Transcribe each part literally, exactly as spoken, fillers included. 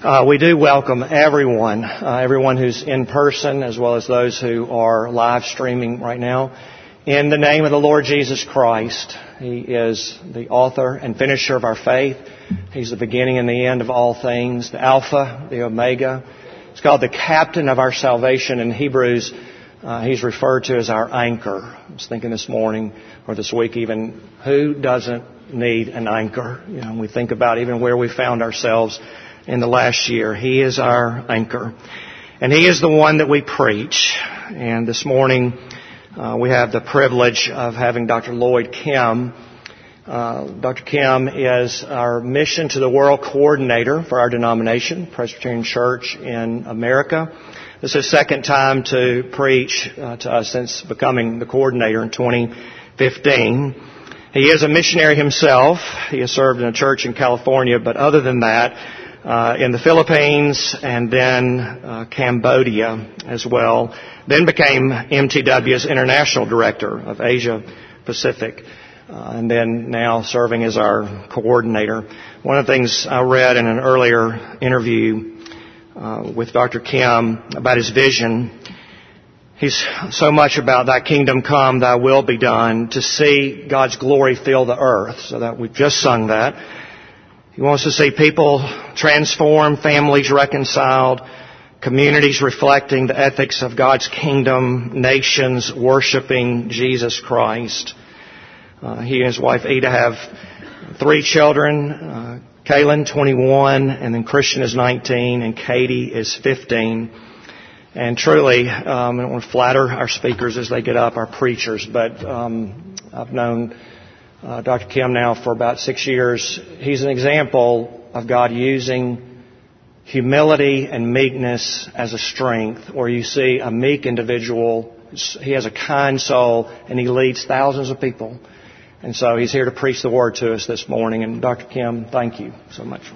Uh, we do welcome everyone, uh, everyone who's in person as well as those who are live streaming right now. In the name of the Lord Jesus Christ, He is the author and finisher of our faith. He's the beginning and the end of all things, the Alpha, the Omega. He's called the captain of our salvation. In Hebrews, uh, He's referred to as our anchor. I was thinking this morning or this week even, who doesn't need an anchor? You know, we think about even where we found ourselves in the last year. He is our anchor. And He is the one that we preach. And this morning, uh, we have the privilege of having Doctor Lloyd Kim. Uh, Doctor Kim is our Mission to the World coordinator for our denomination, Presbyterian Church in America. This is his second time to preach uh, to us since becoming the coordinator in twenty fifteen. He is a missionary himself. He has served in a church in California, but other than that, Uh, in the Philippines and then uh, Cambodia as well. Then became M T W's International Director of Asia Pacific. Uh, and then now serving as our coordinator. One of the things I read in an earlier interview uh, with Doctor Kim about his vision, he's so much about thy kingdom come, thy will be done, to see God's glory fill the earth. So that we've just sung that. He wants to see people transformed, families reconciled, communities reflecting the ethics of God's kingdom, nations worshiping Jesus Christ. Uh, he and his wife Ada have three children. Uh, Kaylin, twenty-one, and then Christian is nineteen, and Katie is fifteen. And truly, um, I don't want to flatter our speakers as they get up, our preachers, but um, I've known Uh, Doctor Kim now for about six years. He's an example of God using humility and meekness as a strength, where you see a meek individual. He has a kind soul, and he leads thousands of people. And so he's here to preach the word to us this morning. And Doctor Kim, thank you so much.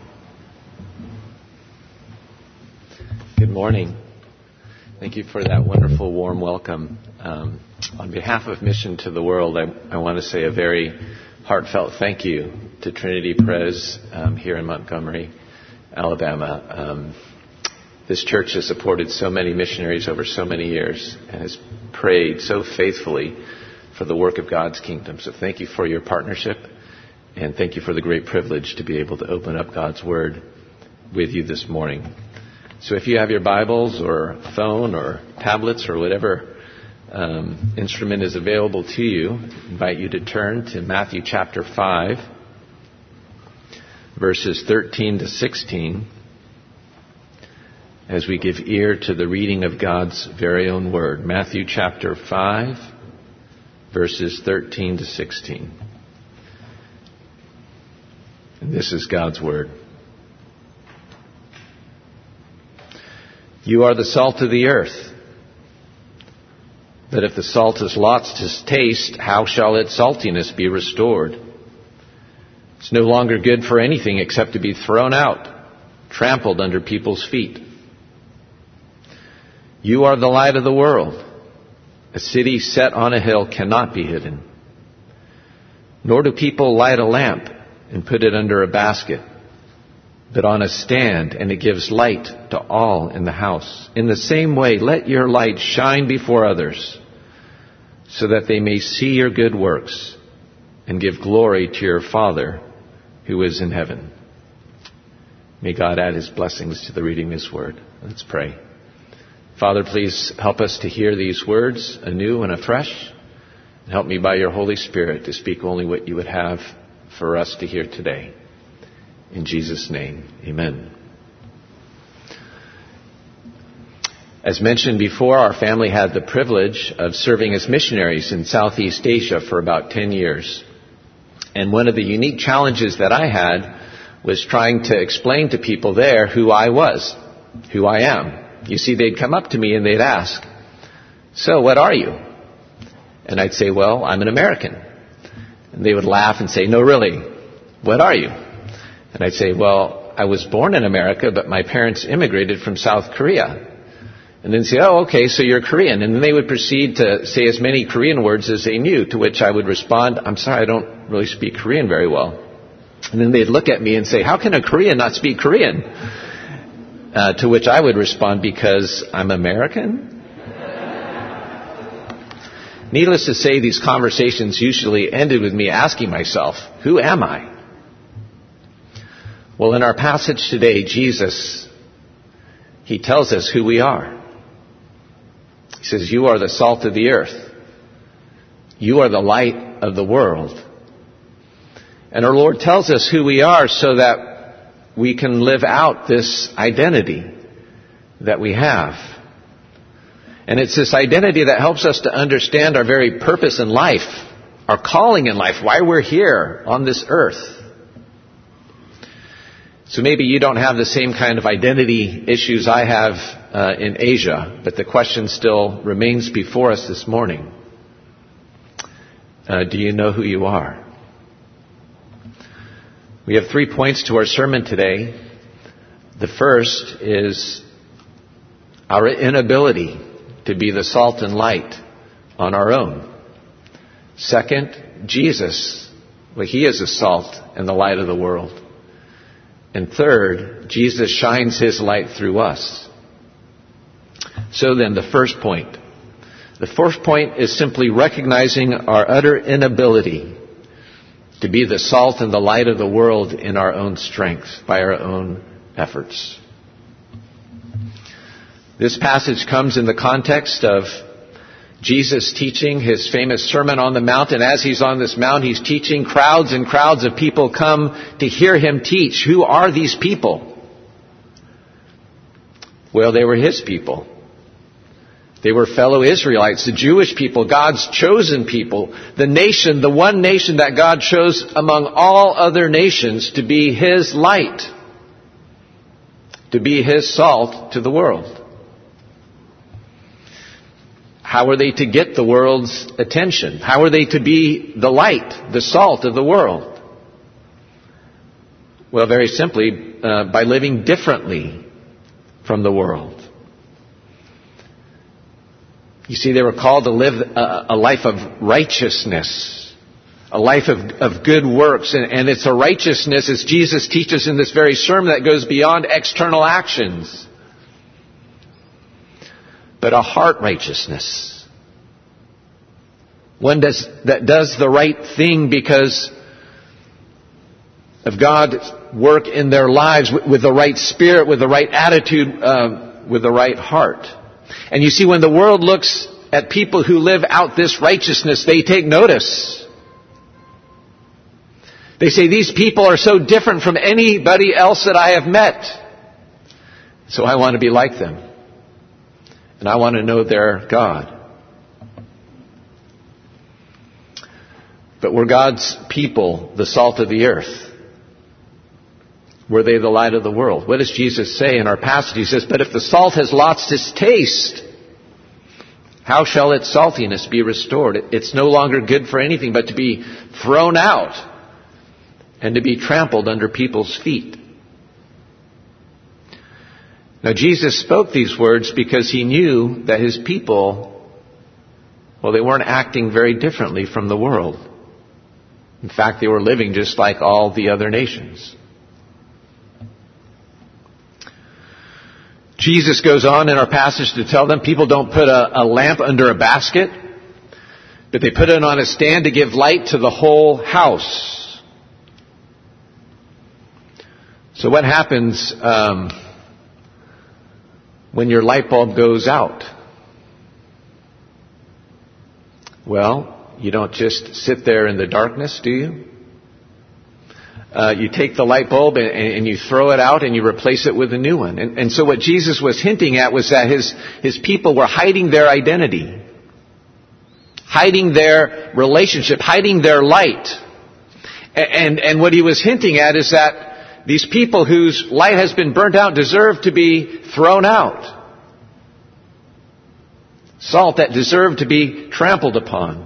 Good morning. Thank you for that wonderful, warm welcome. Um, on behalf of Mission to the World, I, I want to say a very heartfelt thank you to Trinity Pres um, here in Montgomery, Alabama. Um, this church has supported so many missionaries over so many years and has prayed so faithfully for the work of God's kingdom. So thank you for your partnership, and thank you for the great privilege to be able to open up God's Word with you this morning. So if you have your Bibles or phone or tablets or whatever um, instrument is available to you, I invite you to turn to Matthew chapter five, verses thirteen to sixteen, as we give ear to the reading of God's very own Word. Matthew chapter five, verses thirteen to sixteen. And this is God's Word. You are the salt of the earth. But if the salt has lost its taste, how shall its saltiness be restored? It's no longer good for anything except to be thrown out, trampled under people's feet. You are the light of the world. A city set on a hill cannot be hidden. Nor do people light a lamp and put it under a basket, but on a stand, and it gives light to all in the house. In the same way, let your light shine before others, so that they may see your good works and give glory to your Father who is in heaven. May God add His blessings to the reading of His Word. Let's pray. Father, please help us to hear these words anew and afresh, and help me by your Holy Spirit to speak only what you would have for us to hear today. In Jesus' name, amen. As mentioned before, our family had the privilege of serving as missionaries in Southeast Asia for about ten years. And one of the unique challenges that I had was trying to explain to people there who I was, who I am. You see, they'd come up to me and they'd ask, "So, what are you?" And I'd say, "Well, I'm an American." And they would laugh and say, "No, really, what are you?" And I'd say, "Well, I was born in America, but my parents immigrated from South Korea." And then say, "Oh, okay, so you're Korean." And then they would proceed to say as many Korean words as they knew, to which I would respond, "I'm sorry, I don't really speak Korean very well." And then they'd look at me and say, "How can a Korean not speak Korean?" Uh, to which I would respond, because I'm American? Needless to say, these conversations usually ended with me asking myself, who am I? Well, in our passage today, Jesus, he tells us who we are. He says, you are the salt of the earth. You are the light of the world. And our Lord tells us who we are so that we can live out this identity that we have. And it's this identity that helps us to understand our very purpose in life, our calling in life, why we're here on this earth. So maybe you don't have the same kind of identity issues I have uh, in Asia, but the question still remains before us this morning. Uh, do you know who you are? We have three points to our sermon today. The first is our inability to be the salt and light on our own. Second, Jesus. Well, he is the salt and the light of the world. And third, Jesus shines his light through us. So then, the first point. The first point is simply recognizing our utter inability to be the salt and the light of the world in our own strength, by our own efforts. This passage comes in the context of Jesus teaching his famous Sermon on the Mount, and as he's on this mount, he's teaching. Crowds and crowds of people come to hear him teach. Who are these people? Well, they were his people. They were fellow Israelites, the Jewish people, God's chosen people, the nation, the one nation that God chose among all other nations to be his light, to be his salt to the world. How are they to get the world's attention? How are they to be the light, the salt of the world? Well, very simply, uh, by living differently from the world. You see, they were called to live a, a life of righteousness, a life of, of good works. And, and it's a righteousness, as Jesus teaches in this very sermon, that goes beyond external actions, but a heart righteousness. One does, that does the right thing because of God's work in their lives, with, with the right spirit, with the right attitude, uh, with the right heart. And you see, when the world looks at people who live out this righteousness, they take notice. They say, these people are so different from anybody else that I have met. So I want to be like them. And I want to know their God. But were God's people the salt of the earth? Were they the light of the world? What does Jesus say in our passage? He says, but if the salt has lost its taste, how shall its saltiness be restored? It's no longer good for anything but to be thrown out and to be trampled under people's feet. Now, Jesus spoke these words because he knew that his people, well, they weren't acting very differently from the world. In fact, they were living just like all the other nations. Jesus goes on in our passage to tell them people don't put a, a lamp under a basket, but they put it on a stand to give light to the whole house. So what happens um, when your light bulb goes out? Well, you don't just sit there in the darkness, do you? Uh, you take the light bulb and, and you throw it out and you replace it with a new one. And, and so what Jesus was hinting at was that his, his people were hiding their identity, hiding their relationship, hiding their light. And, and what he was hinting at is that these people whose light has been burnt out deserve to be thrown out. Salt that deserved to be trampled upon.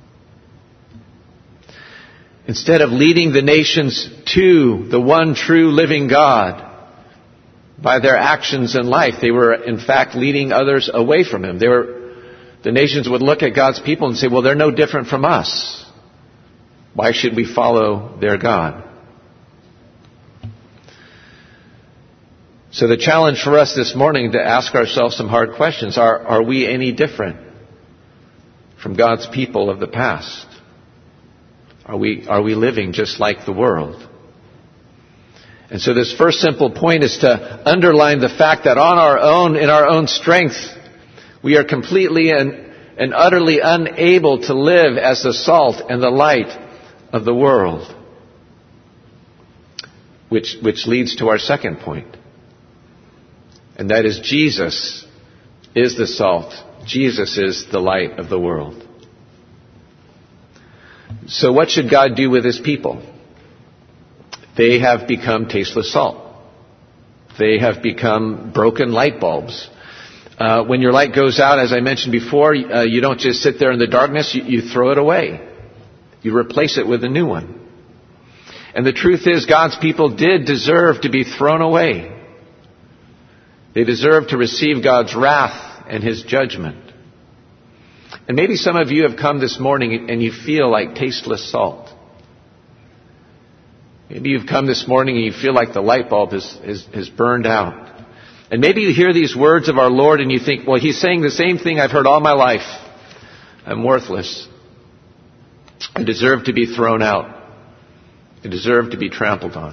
Instead of leading the nations to the one true living God by their actions in life, they were in fact leading others away from him. They were, the nations would look at God's people and say, well, they're no different from us. Why should we follow their God? So the challenge for us this morning to ask ourselves some hard questions. Are, are we any different from God's people of the past? Are we, are we living just like the world? And so this first simple point is to underline the fact that on our own, in our own strength, we are completely and, and utterly unable to live as the salt and the light of the world. Which, which leads to our second point. And that is Jesus is the salt. Jesus is the light of the world. So what should God do with His people? They have become tasteless salt. They have become broken light bulbs. Uh, when your light goes out, as I mentioned before, uh, you don't just sit there in the darkness, you, you throw it away. You replace it with a new one. And the truth is, God's people did deserve to be thrown away. They deserve to receive God's wrath and His judgment. And maybe some of you have come this morning and you feel like tasteless salt. Maybe you've come this morning and you feel like the light bulb has, has, has burned out. And maybe you hear these words of our Lord and you think, well, He's saying the same thing I've heard all my life. I'm worthless. I deserve to be thrown out. I deserve to be trampled on.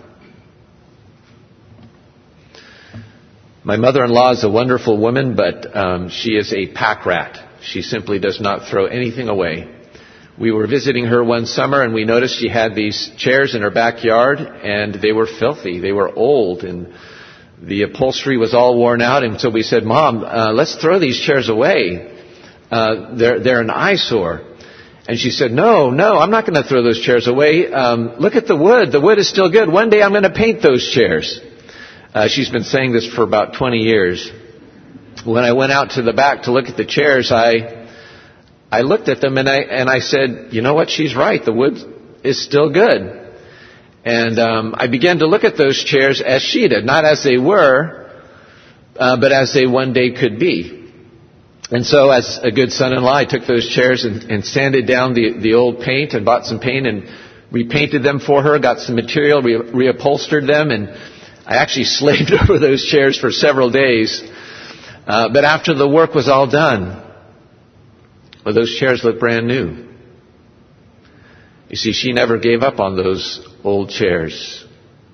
My mother-in-law is a wonderful woman, but um, she is a pack rat. She simply does not throw anything away. We were visiting her one summer and we noticed she had these chairs in her backyard and they were filthy. They were old and the upholstery was all worn out. And so we said, Mom, uh, let's throw these chairs away. Uh, they're, they're an eyesore. And she said, no, no, I'm not going to throw those chairs away. Um, look at the wood. The wood is still good. One day I'm going to paint those chairs. Uh, she's been saying this for about twenty years. When I went out to the back to look at the chairs, I I looked at them and I and I said, you know what? She's right. The wood is still good. And um, I began to look at those chairs as she did, not as they were, uh, but as they one day could be. And so, as a good son-in-law, I took those chairs and, and sanded down the the old paint and bought some paint and repainted them for her. Got some material, re- reupholstered them, and I actually slaved over those chairs for several days. Uh, but after the work was all done, well, those chairs looked brand new. You see, she never gave up on those old chairs.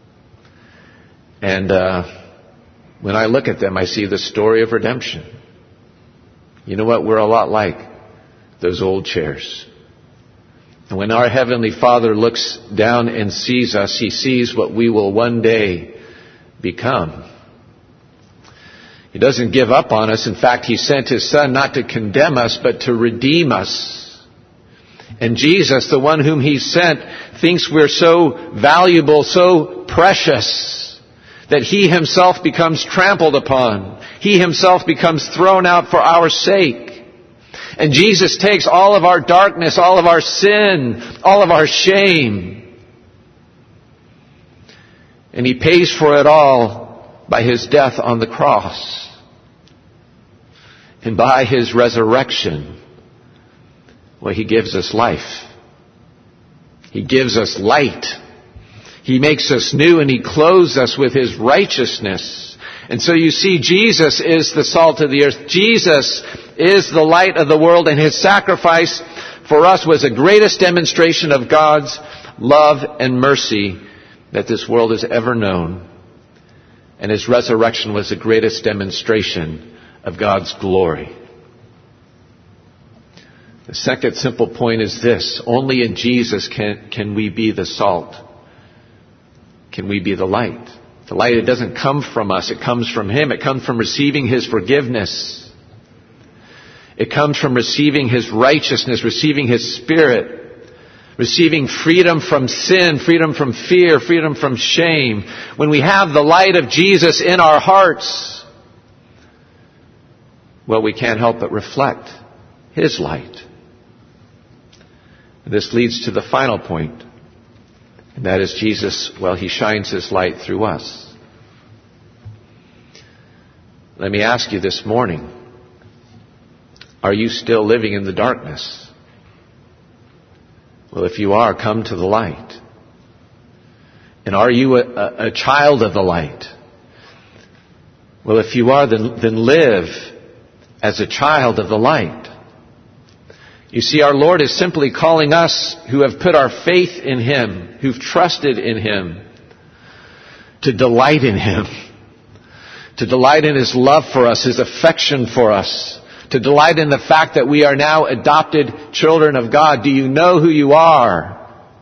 And uh, when I look at them, I see the story of redemption. You know what? We're a lot like those old chairs. And when our Heavenly Father looks down and sees us, He sees what we will one day become. He doesn't give up on us. In fact, He sent His Son not to condemn us, but to redeem us. And Jesus, the one whom He sent, thinks we're so valuable, so precious, that He Himself becomes trampled upon. He Himself becomes thrown out for our sake. And Jesus takes all of our darkness, all of our sin, all of our shame, and He pays for it all by His death on the cross. And by His resurrection, well, He gives us life. He gives us light. He makes us new and He clothes us with His righteousness. And so you see, Jesus is the salt of the earth. Jesus is the light of the world, and His sacrifice for us was the greatest demonstration of God's love and mercy that this world has ever known. And His resurrection was the greatest demonstration of God's glory. The second simple point is this: only in Jesus can, can we be the salt. Can we be the light? The light, it doesn't come from us. It comes from Him. It comes from receiving His forgiveness. It comes from receiving His righteousness, receiving His Spirit, receiving freedom from sin, freedom from fear, freedom from shame. When we have the light of Jesus in our hearts, well, we can't help but reflect His light. This leads to the final point, and that is Jesus, well, He shines His light through us. Let me ask you this morning, are you still living in the darkness? Well, if you are, come to the light. And are you a, a, a child of the light? Well, if you are, then, then live as a child of the light. You see, our Lord is simply calling us who have put our faith in Him, who've trusted in Him, to delight in Him, to delight in His love for us, His affection for us, to delight in the fact that we are now adopted children of God. Do you know who you are?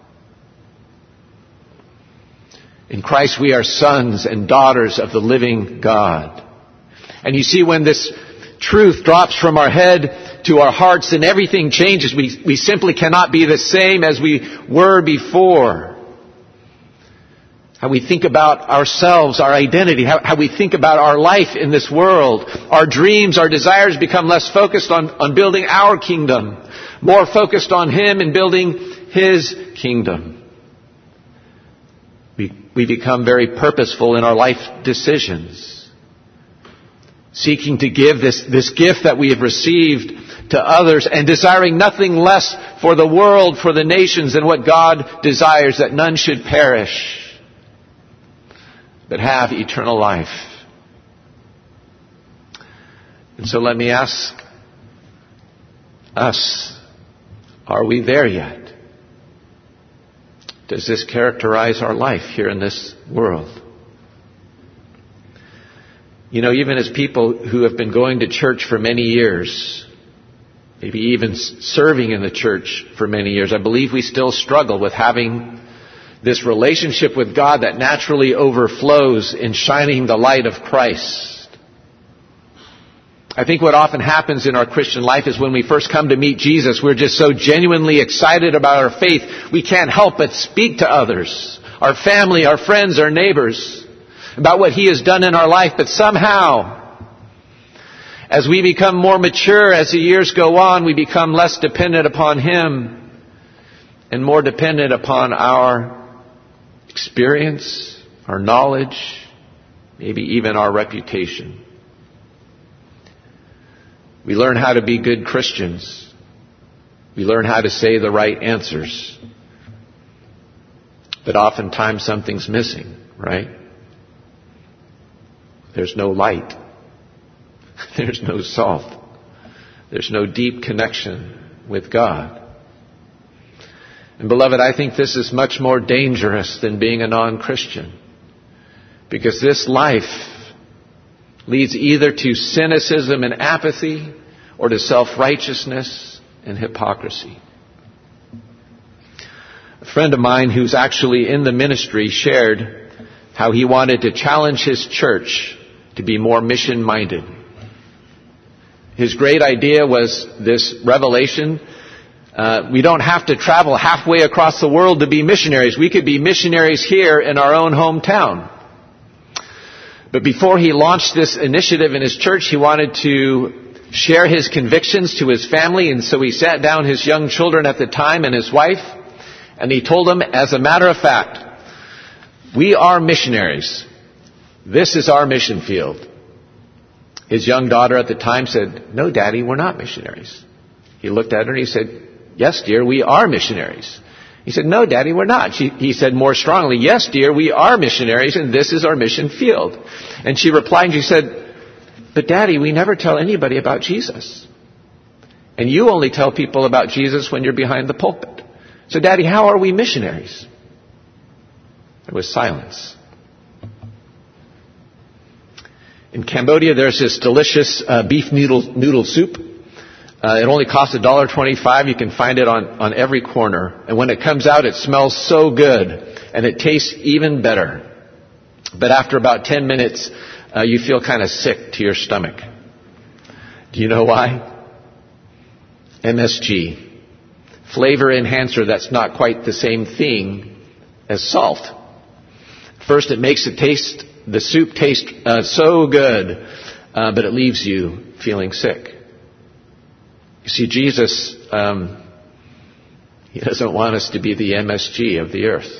In Christ we are sons and daughters of the living God. And you see, when this truth drops from our head to our hearts, then everything changes. We, we simply cannot be the same as we were before. How we think about ourselves, our identity, how, how we think about our life in this world. Our dreams, our desires become less focused on, on building our kingdom, more focused on Him and building His kingdom. We, we become very purposeful in our life decisions, seeking to give this, this gift that we have received to others and desiring nothing less for the world, for the nations, than what God desires, that none should perish, but have eternal life. And so let me ask us, are we there yet? Does this characterize our life here in this world? You know, even as people who have been going to church for many years, maybe even serving in the church for many years, I believe we still struggle with having this relationship with God that naturally overflows in shining the light of Christ. I think what often happens in our Christian life is when we first come to meet Jesus, we're just so genuinely excited about our faith, we can't help but speak to others, our family, our friends, our neighbors, about what He has done in our life. But somehow, as we become more mature, as the years go on, we become less dependent upon Him and more dependent upon our experience, our knowledge, maybe even our reputation. We learn how to be good Christians. We learn how to say the right answers. But oftentimes something's missing, right? There's no light. There's no salt. There's no deep connection with God. And beloved, I think this is much more dangerous than being a non-Christian. Because this life leads either to cynicism and apathy or to self-righteousness and hypocrisy. A friend of mine who's actually in the ministry shared how he wanted to challenge his church to be more mission-minded. His great idea was this revelation. Uh, we don't have to travel halfway across the world to be missionaries. We could be missionaries here in our own hometown. But before he launched this initiative in his church, he wanted to share his convictions to his family. And so he sat down his young children at the time and his wife, and he told them, as a matter of fact, we are missionaries. This is our mission field. His young daughter at the time said, "No, Daddy, we're not missionaries." He looked at her and he said, "Yes, dear, we are missionaries." He said, "No, Daddy, we're not." She, he said more strongly, "Yes, dear, we are missionaries, and this is our mission field." And she replied, and she said, "But Daddy, we never tell anybody about Jesus. And you only tell people about Jesus when you're behind the pulpit. So, Daddy, how are we missionaries?" There was silence. In Cambodia, there's this delicious uh, beef noodle, noodle soup. Uh, it only costs one dollar twenty-five. You can find it on, on every corner. And when it comes out, it smells so good. And it tastes even better. But after about ten minutes, uh, you feel kind of sick to your stomach. Do you know why? M S G. Flavor enhancer that's not quite the same thing as salt. First, it makes it taste, the soup taste uh, so good, uh, but it leaves you feeling sick. You see, Jesus, um, He doesn't want us to be the M S G of the earth.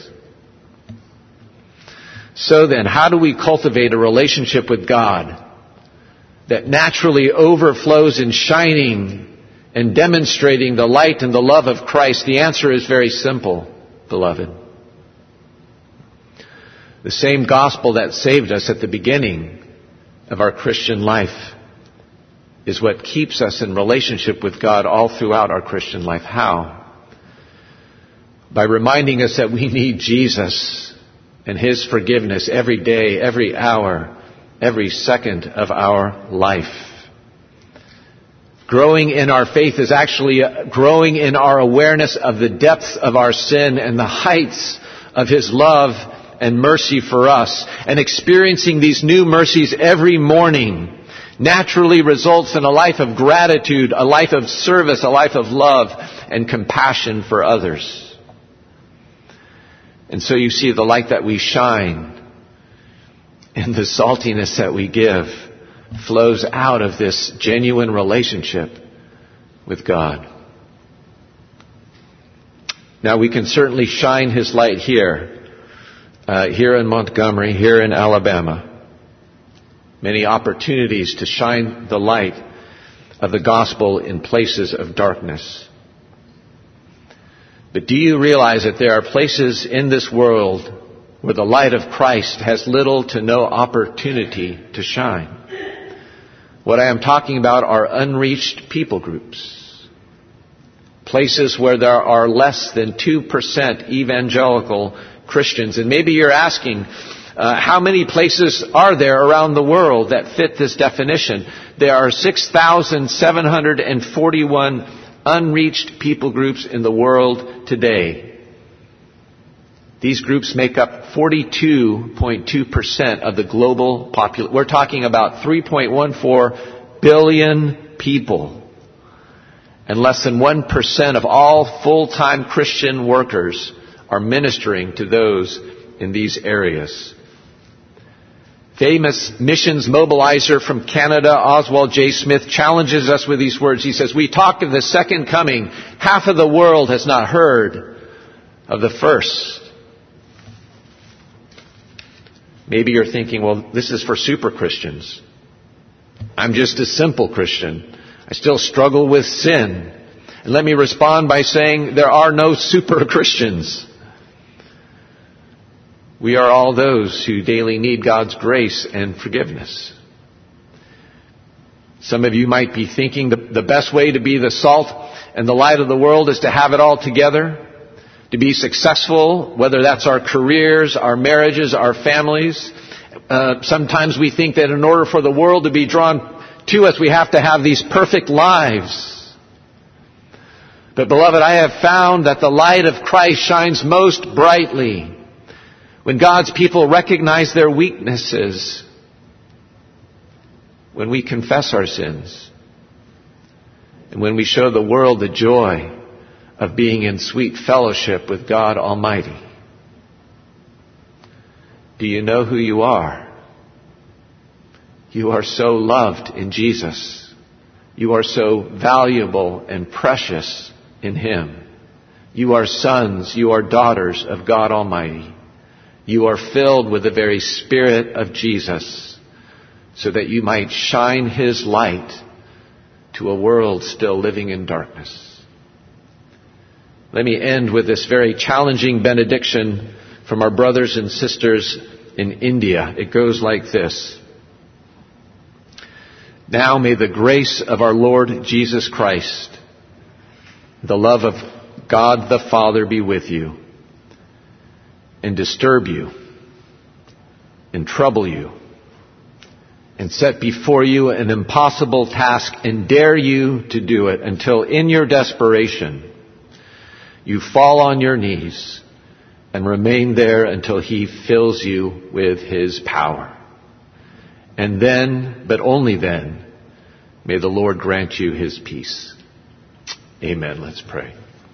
So then, how do we cultivate a relationship with God that naturally overflows in shining and demonstrating the light and the love of Christ? The answer is very simple, beloved. The same gospel that saved us at the beginning of our Christian life is what keeps us in relationship with God all throughout our Christian life. How? By reminding us that we need Jesus and His forgiveness every day, every hour, every second of our life. Growing in our faith is actually growing in our awareness of the depths of our sin and the heights of His love and mercy for us. And experiencing these new mercies every morning naturally results in a life of gratitude, a life of service, a life of love and compassion for others. And so you see the light that we shine and the saltiness that we give flows out of this genuine relationship with God. Now we can certainly shine His light here, uh, here in Montgomery, here in Alabama. Many opportunities to shine the light of the gospel in places of darkness. But do you realize that there are places in this world where the light of Christ has little to no opportunity to shine? What I am talking about are unreached people groups. Places where there are less than two percent evangelical Christians. And maybe you're asking, uh, how many places are there around the world that fit this definition? There are six thousand seven hundred forty-one unreached people groups in the world today. These groups make up forty-two point two percent of the global population. We're talking about three point one four billion people. And less than one percent of all full-time Christian workers are ministering to those in these areas. Famous missions mobilizer from Canada, Oswald J. Smith, challenges us with these words. He says, "We talk of the second coming. Half of the world has not heard of the first." Maybe you're thinking, well, this is for super Christians. I'm just a simple Christian. I still struggle with sin. And let me respond by saying there are no super Christians. We are all those who daily need God's grace and forgiveness. Some of you might be thinking the, the best way to be the salt and the light of the world is to have it all together. To be successful, whether that's our careers, our marriages, our families. Uh, sometimes we think that in order for the world to be drawn to us, we have to have these perfect lives. But beloved, I have found that the light of Christ shines most brightly when God's people recognize their weaknesses, when we confess our sins, and when we show the world the joy of being in sweet fellowship with God Almighty. Do you know who you are? You are so loved in Jesus. You are so valuable and precious in Him. You are sons, you are daughters of God Almighty. You are filled with the very Spirit of Jesus so that you might shine His light to a world still living in darkness. Let me end with this very challenging benediction from our brothers and sisters in India. It goes like this. Now may the grace of our Lord Jesus Christ, the love of God the Father be with you, and disturb you, and trouble you, and set before you an impossible task, and dare you to do it until in your desperation you fall on your knees and remain there until He fills you with His power. And then, but only then, may the Lord grant you His peace. Amen. Let's pray.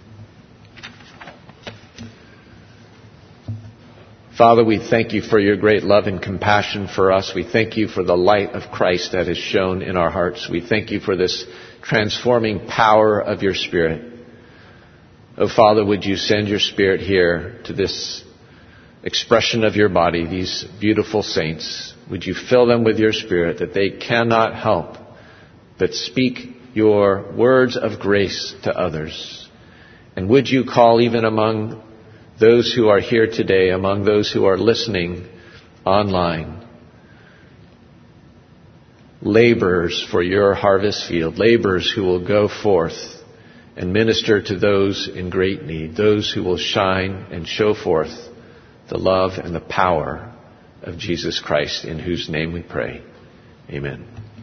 Father, we thank You for Your great love and compassion for us. We thank You for the light of Christ that is shown in our hearts. We thank You for this transforming power of Your Spirit. Oh, Father, would You send Your Spirit here to this expression of Your body, these beautiful saints. Would You fill them with Your Spirit that they cannot help but speak Your words of grace to others. And would You call even among those who are here today, among those who are listening online, laborers for your harvest field, laborers who will go forth and minister to those in great need, those who will shine and show forth the love and the power of Jesus Christ, in whose name we pray. Amen.